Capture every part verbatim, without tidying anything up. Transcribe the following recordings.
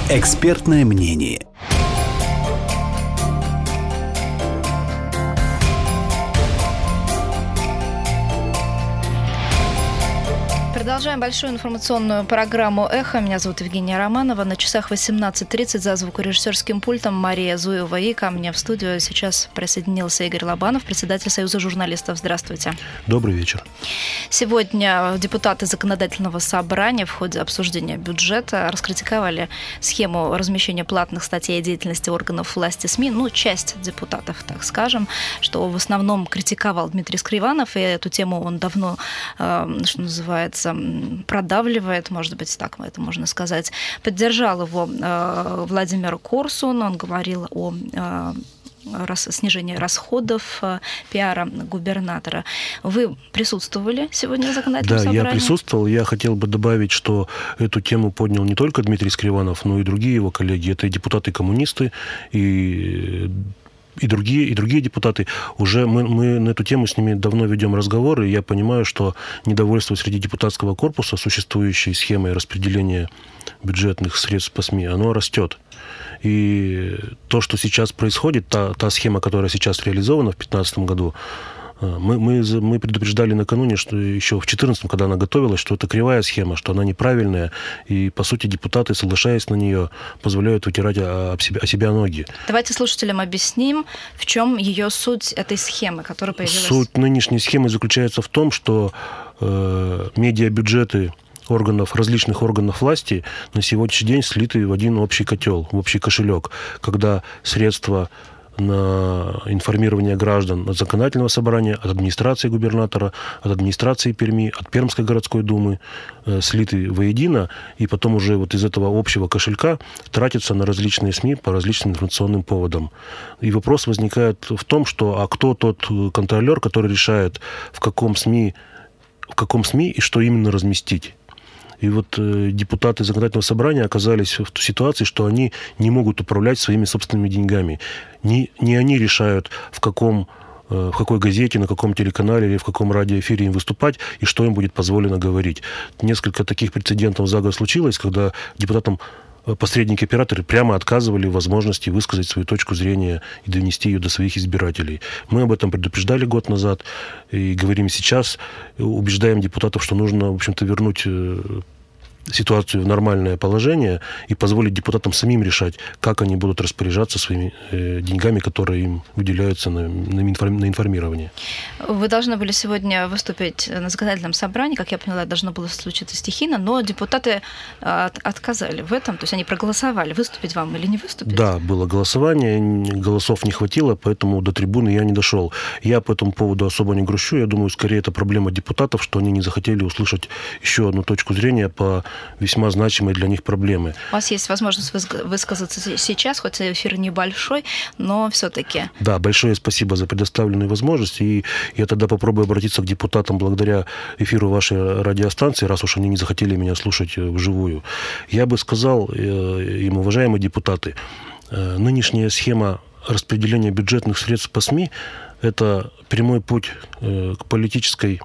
Экспертное мнение. Продолжаем большую информационную программу «Эхо». Меня зовут Евгения Романова. На часах восемнадцать тридцать за звукорежиссерским пультом Мария Зуева. И ко мне в студию сейчас присоединился Игорь Лобанов, председатель Союза журналистов. Здравствуйте. Добрый вечер. Сегодня депутаты Законодательного собрания в ходе обсуждения бюджета раскритиковали схему размещения платных статей о деятельности органов власти СМИ. Ну, часть депутатов, так скажем, что в основном критиковал Дмитрий Скриванов, и эту тему он давно, что называется, продавливает, может быть, так это можно сказать. Поддержал его э, Владимир Корсун. Он говорил о э, рас, снижении расходов э, пиара губернатора. Вы присутствовали сегодня в законодательном да, собрании? Да, я присутствовал. Я хотел бы добавить, что эту тему поднял не только Дмитрий Скриванов, но и другие его коллеги. Это и депутаты-коммунисты, и... И другие, и другие депутаты. Уже мы, мы на эту тему с ними давно ведем разговоры, и я понимаю, что недовольство среди депутатского корпуса существующей схемой распределения бюджетных средств по СМИ, оно растет. И то, что сейчас происходит, та, та схема, которая сейчас реализована в две тысячи пятнадцатом году, Мы, мы, мы предупреждали накануне, что еще в две тысячи четырнадцатом, когда она готовилась, что это кривая схема, что она неправильная, и, по сути, депутаты, соглашаясь на нее, позволяют вытирать об себя, о себя ноги. Давайте слушателям объясним, в чем ее суть этой схемы, которая появилась. Суть нынешней схемы заключается в том, что э, медиабюджеты органов, различных органов власти на сегодняшний день слиты в один общий котел, в общий кошелек, когда средства на информирование граждан от законодательного собрания, от администрации губернатора, от администрации Перми, от Пермской городской думы э, слиты воедино, и потом уже вот из этого общего кошелька тратятся на различные СМИ по различным информационным поводам. И вопрос возникает в том, что а кто тот контролер, который решает, в каком СМИ, в каком СМИ и что именно разместить. И вот э, депутаты законодательного собрания оказались в той ситуации, что они не могут управлять своими собственными деньгами. Не, не они решают, в каком, э, в какой газете, на каком телеканале или в каком радиоэфире им выступать и что им будет позволено говорить. Несколько таких прецедентов за год случилось, когда депутатам посредники-операторы прямо отказывали в возможности высказать свою точку зрения и донести ее до своих избирателей. Мы об этом предупреждали год назад и говорим сейчас, убеждаем депутатов, что нужно, в общем-то, вернуть ситуацию в нормальное положение и позволить депутатам самим решать, как они будут распоряжаться своими э, деньгами, которые им выделяются на, на, на информирование. Вы должны были сегодня выступить на законодательном собрании, как я поняла, должно было случиться стихийно, но депутаты от, отказали в этом, то есть они проголосовали, выступить вам или не выступить? Да, было голосование, голосов не хватило, поэтому до трибуны я не дошел. Я по этому поводу особо не грущу, я думаю, скорее это проблема депутатов, что они не захотели услышать еще одну точку зрения по весьма значимые для них проблемы. У вас есть возможность высказаться сейчас, хоть эфир небольшой, но все-таки. Да, большое спасибо за предоставленную возможность. И я тогда попробую обратиться к депутатам благодаря эфиру вашей радиостанции, раз уж они не захотели меня слушать вживую. Я бы сказал им, уважаемые депутаты, нынешняя схема распределения бюджетных средств по СМИ – это прямой путь к политической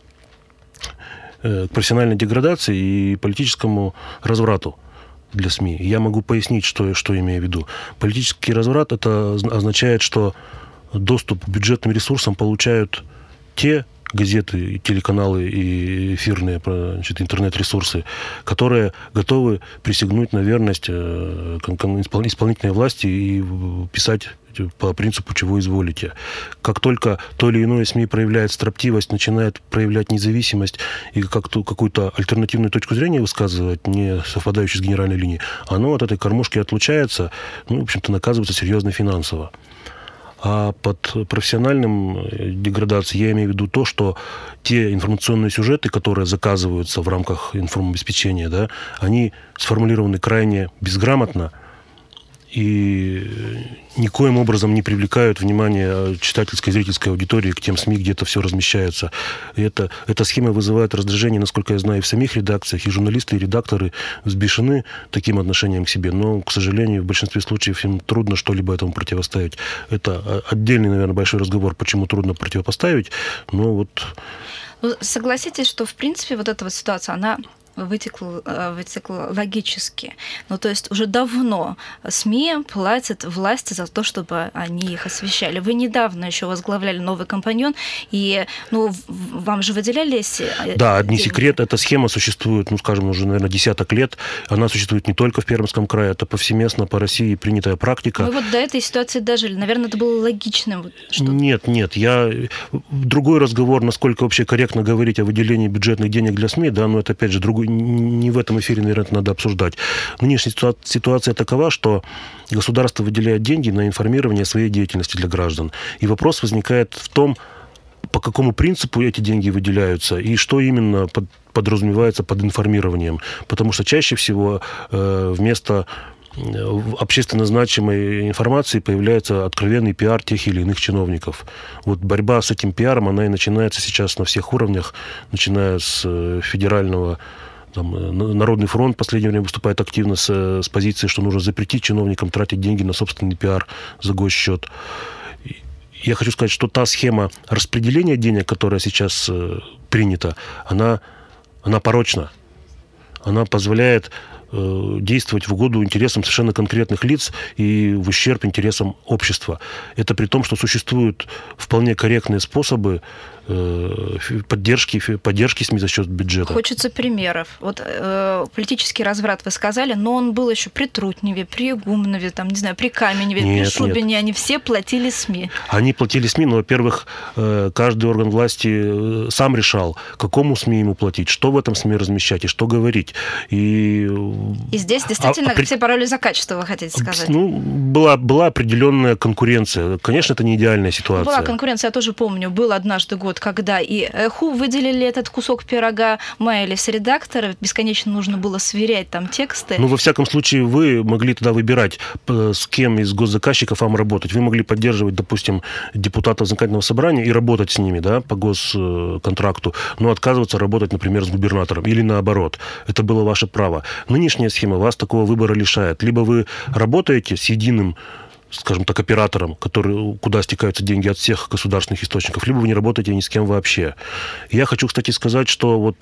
к профессиональной деградации и политическому разврату для СМИ. Я могу пояснить, что, что имею в виду. Политический разврат – это означает, что доступ к бюджетным ресурсам получают те газеты, телеканалы и эфирные, значит, интернет-ресурсы, которые готовы присягнуть на верность исполнительной власти и писать по принципу «чего изволите». Как только то или иное СМИ проявляет строптивость, начинает проявлять независимость и как-то, какую-то альтернативную точку зрения высказывать, не совпадающую с генеральной линией, оно от этой кормушки отлучается, ну, в общем-то, наказывается серьезно финансово. А под профессиональным деградацией я имею в виду то, что те информационные сюжеты, которые заказываются в рамках информобеспечения, да, они сформулированы крайне безграмотно и никоим образом не привлекают внимание читательской, зрительской аудитории к тем СМИ, где это все размещается. И это, эта схема вызывает раздражение, насколько я знаю, и в самих редакциях, и журналисты, и редакторы взбешены таким отношением к себе. Но, к сожалению, в большинстве случаев им трудно что-либо этому противоставить. Это отдельный, наверное, большой разговор, почему трудно противопоставить. Но вот... Согласитесь, что, в принципе, вот эта вот ситуация, она вытекло, вытекло логически. Ну, то есть уже давно СМИ платят власти за то, чтобы они их освещали. Вы недавно еще возглавляли «Новый компаньон», и ну, вам же выделялись... Да, не секрет, эта схема существует, ну, скажем, уже, наверное, десяток лет. Она существует не только в Пермском крае, это повсеместно по России принятая практика. Мы вот до этой ситуации дожили. Наверное, это было логичным. Что-то. Нет, нет, я... Другой разговор, насколько вообще корректно говорить о выделении бюджетных денег для СМИ, да, но это, опять же, другой... не в этом эфире, наверное, это надо обсуждать. Нынешняя ситуация такова, что государство выделяет деньги на информирование своей деятельности для граждан. И вопрос возникает в том, по какому принципу эти деньги выделяются и что именно под, подразумевается под информированием. Потому что чаще всего э, вместо общественно значимой информации появляется откровенный пиар тех или иных чиновников. Вот борьба с этим пиаром, она и начинается сейчас на всех уровнях, начиная с федерального. Там, Народный фронт в последнее время выступает активно с, с позиции, что нужно запретить чиновникам тратить деньги на собственный пиар за госсчет. Я хочу сказать, что та схема распределения денег, которая сейчас э, принята, она, она порочна. Она позволяет э, действовать в угоду интересам совершенно конкретных лиц и в ущерб интересам общества. Это при том, что существуют вполне корректные способы поддержки, поддержки СМИ за счет бюджета. Хочется примеров. Вот э, политический разврат вы сказали, но он был еще при Трутневе, при Игумнове, там, не знаю, при Каменеве, нет, при Шубине. Нет. Они все платили СМИ. Они платили СМИ, но, во-первых, каждый орган власти сам решал, какому СМИ ему платить, что в этом СМИ размещать и что говорить. И, и здесь действительно а, все пароли за качество, вы хотите сказать? Ну, была, была определенная конкуренция. Конечно, это не идеальная ситуация. Была конкуренция, я тоже помню. Был однажды год, когда и Эху выделили этот кусок пирога, маялись редакторы, бесконечно нужно было сверять там тексты. Ну, во всяком случае, вы могли тогда выбирать, с кем из госзаказчиков вам работать. Вы могли поддерживать, допустим, депутатов законодательного собрания и работать с ними, да, по госконтракту, но отказываться работать, например, с губернатором или наоборот. Это было ваше право. Нынешняя схема вас такого выбора лишает. Либо вы работаете с единым, скажем так, оператором, который, куда стекаются деньги от всех государственных источников, либо вы не работаете ни с кем вообще. Я хочу, кстати, сказать, что вот,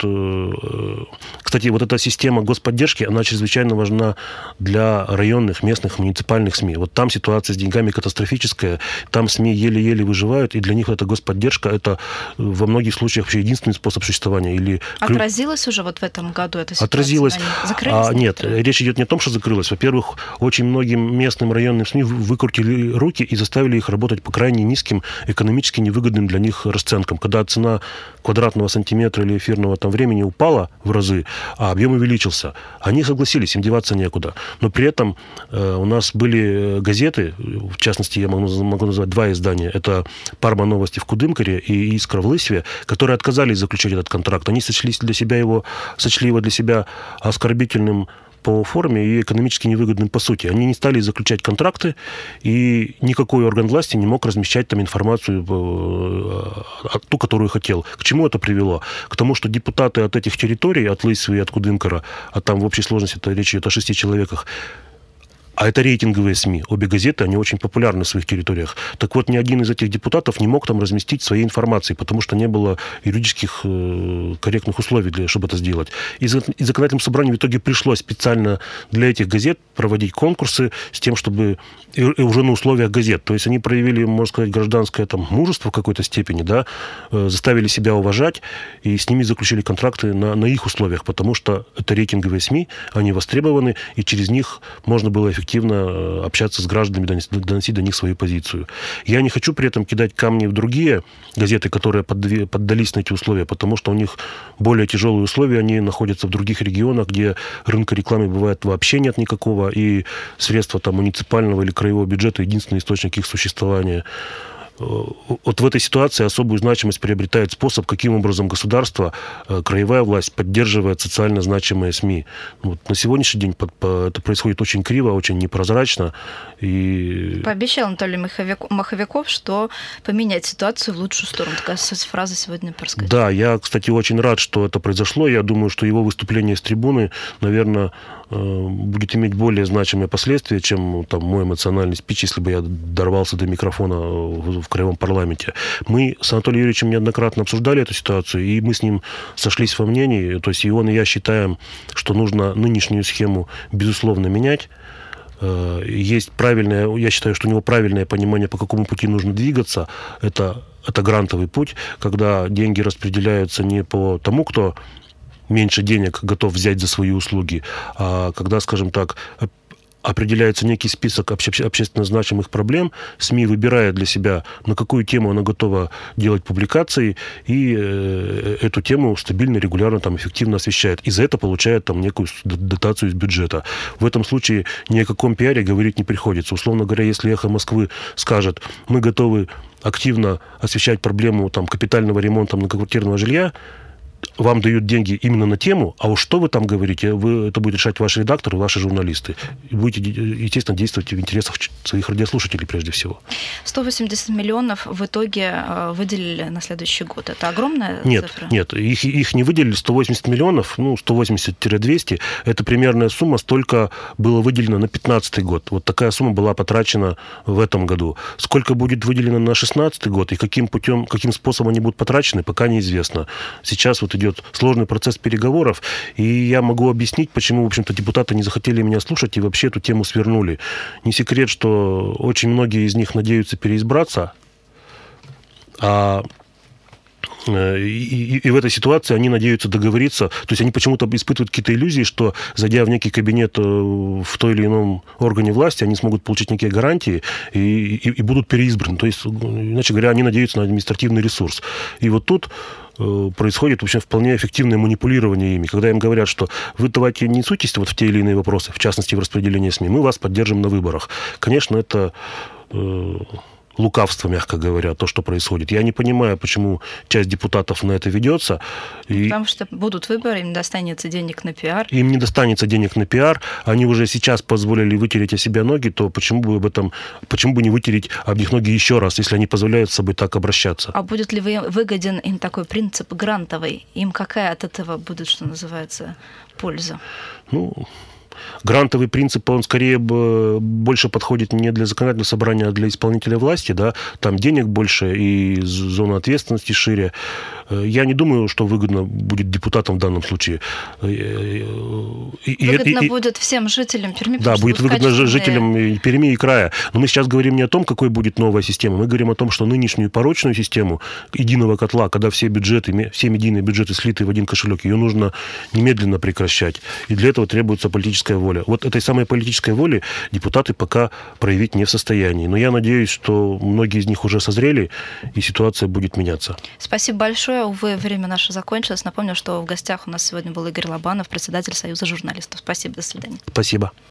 кстати, вот эта система господдержки, она чрезвычайно важна для районных, местных, муниципальных СМИ. Вот там ситуация с деньгами катастрофическая, там СМИ еле-еле выживают, и для них эта господдержка, это во многих случаях вообще единственный способ существования. Или... Отразилось уже вот в этом году эта ситуация? Отразилось. Закрылись? А, нет, речь идет не о том, что закрылась. Во-первых, очень многим местным районным СМИ вы выкрутили руки и заставили их работать по крайне низким, экономически невыгодным для них расценкам. Когда цена квадратного сантиметра или эфирного там времени упала в разы, а объем увеличился, они согласились, им деваться некуда. Но при этом э, у нас были газеты, в частности, я могу, могу назвать два издания, это «Парма новости» в Кудымкаре и «Искра» в Лысьве, которые отказались заключать этот контракт. Они сочли для себя его, сочли его для себя оскорбительным по форме и экономически невыгодным по сути. Они не стали заключать контракты, и никакой орган власти не мог размещать там информацию, ту, которую хотел. К чему это привело? К тому, что депутаты от этих территорий, от Лысьвы и от Кудымкара, а там в общей сложности это речь идет о шести человеках, а это рейтинговые СМИ. Обе газеты, они очень популярны в своих территориях. Так вот, ни один из этих депутатов не мог там разместить своей информации, потому что не было юридических э, корректных условий, для, чтобы это сделать. И, и законодательному собранию в итоге пришлось специально для этих газет проводить конкурсы с тем, чтобы... И, и уже на условиях газет. То есть они проявили, можно сказать, гражданское там, мужество в какой-то степени, да, э, заставили себя уважать, и с ними заключили контракты на, на их условиях, потому что это рейтинговые СМИ, они востребованы, и через них можно было эффективно активно общаться с гражданами, доносить до них свою позицию. Я не хочу при этом кидать камни в другие газеты, которые поддались на эти условия, потому что у них более тяжелые условия, они находятся в других регионах, где рынка рекламы бывает вообще нет никакого, и средства там, муниципального или краевого бюджета единственный источник их существования. Вот в этой ситуации особую значимость приобретает способ, каким образом государство, краевая власть поддерживает социально значимые СМИ. Вот на сегодняшний день это происходит очень криво, очень непрозрачно. И... Пообещал Анатолий Маховиков, что поменять ситуацию в лучшую сторону. Такая фраза сегодня проскочила. Да, я, кстати, очень рад, что это произошло. Я думаю, что его выступление с трибуны, наверное, будет иметь более значимые последствия, чем там, мой эмоциональный спич, если бы я дорвался до микрофона в, в краевом парламенте. Мы с Анатолием Юрьевичем неоднократно обсуждали эту ситуацию, и мы с ним сошлись во мнении, то есть и он, и я считаем, что нужно нынешнюю схему, безусловно, менять. Есть правильное, я считаю, что у него правильное понимание, по какому пути нужно двигаться. Это, это грантовый путь, когда деньги распределяются не по тому, кто меньше денег готов взять за свои услуги, а когда, скажем так, определяется некий список обще- общественно значимых проблем, СМИ выбирает для себя, на какую тему она готова делать публикации, и э, эту тему стабильно, регулярно, там, эффективно освещает. И за это получает там, некую дотацию из бюджета. В этом случае ни о каком пиаре говорить не приходится. Условно говоря, если «Эхо Москвы» скажет, мы готовы активно освещать проблему там, капитального ремонта многоквартирного жилья, вам дают деньги именно на тему, а уж что вы там говорите, вы, это будет решать ваш редактор и ваши журналисты. И будете, естественно, действовать в интересах своих радиослушателей прежде всего. сто восемьдесят миллионов в итоге выделили на следующий год. Это огромная нет, цифра? Нет, их, их не выделили. сто восемьдесят миллионов, ну, сто восемьдесят - двести, это примерная сумма, столько было выделено на пятнадцатый год. Вот такая сумма была потрачена в этом году. Сколько будет выделено на шестнадцатый год и каким путем, каким способом они будут потрачены, пока неизвестно. Сейчас вот идет сложный процесс переговоров, и я могу объяснить, почему, в общем-то, депутаты не захотели меня слушать и вообще эту тему свернули. Не секрет, что очень многие из них надеются переизбраться, а И, и, и в этой ситуации они надеются договориться, то есть они почему-то испытывают какие-то иллюзии, что, зайдя в некий кабинет в той или ином органе власти, они смогут получить некие гарантии и, и, и будут переизбраны. То есть, иначе говоря, они надеются на административный ресурс. И вот тут происходит, в общем, вполне эффективное манипулирование ими. Когда им говорят, что вы давайте не суйтесь вот в те или иные вопросы, в частности, в распределении СМИ, мы вас поддержим на выборах. Конечно, это э, лукавство, мягко говоря, то, что происходит. Я не понимаю, почему часть депутатов на это ведется. И потому что будут выборы, им достанется денег на пиар. Им не достанется денег на пиар. Они уже сейчас позволили вытереть о себя ноги, то почему бы об этом, почему бы не вытереть об них ноги еще раз, если они позволяют с собой так обращаться? А будет ли выгоден им такой принцип грантовый? Им какая от этого будет, что называется, польза? Ну... Грантовый принцип, он скорее больше подходит не для законодательного собрания, а для исполнителя власти, да, там денег больше и зона ответственности шире. Я не думаю, что выгодно будет депутатам в данном случае. И, выгодно и, будет всем жителям Перми. Да, будет выгодно качественные... жителям Перми и края. Но мы сейчас говорим не о том, какой будет новая система, мы говорим о том, что нынешнюю порочную систему единого котла, когда все бюджеты, все медийные бюджеты слиты в один кошелек, ее нужно немедленно прекращать. И для этого требуется политическая воля. Вот этой самой политической воли депутаты пока проявить не в состоянии. Но я надеюсь, что многие из них уже созрели, и ситуация будет меняться. Спасибо большое. Увы, время наше закончилось. Напомню, что в гостях у нас сегодня был Игорь Лобанов, председатель Союза журналистов. Спасибо, до свидания. Спасибо.